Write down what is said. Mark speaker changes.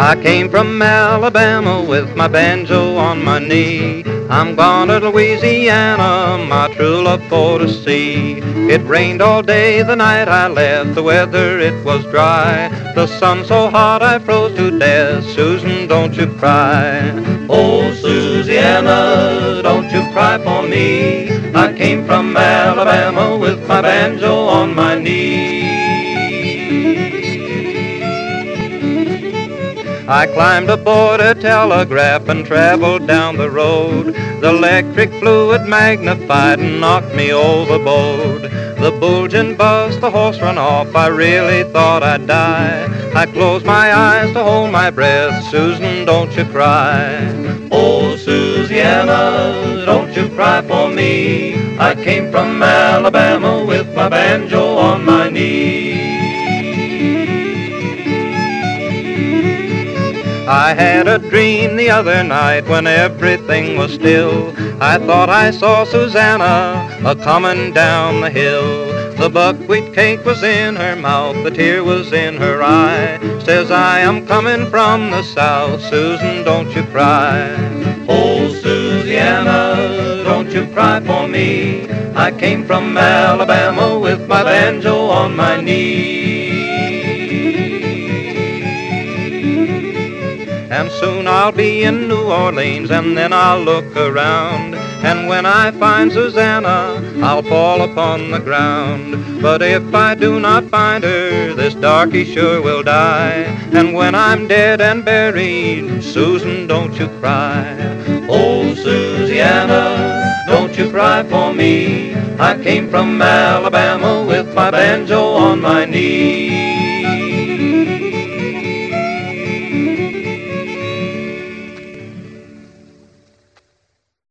Speaker 1: I came from Alabama with my banjo on my knee. I'm gone to Louisiana, my true love for to see. It rained all day the night I left, the weather it was dry. The sun so hot I froze to death, Susan, don't you cry. Oh, Susiana, don't you cry for me. I came from Alabama with my banjo on my knee. I climbed aboard a telegraph and traveled down the road. The electric fluid magnified and knocked me overboard. The bulging bust, the horse run off, I really thought I'd die. I closed my eyes to hold my breath, Susan, don't you cry. Oh, Susiana, don't you cry for me. I came from Alabama with my banjo on my knee. I had a dream the other night when everything was still. I thought I saw Susanna a-comin' down the hill. The buckwheat cake was in her mouth, the tear was in her eye. Says I am coming from the south, Susan, don't you cry. Oh, Susiana, don't you cry for me. I came from Alabama with my banjo on my knee. And soon I'll be in New Orleans, and then I'll look around. And when I find Susanna, I'll fall upon the ground. But if I do not find her, this darky sure will die. And when I'm dead and buried, Susan, don't you cry. Oh, Susiana, don't you cry for me. I came from Alabama with my banjo on my knee.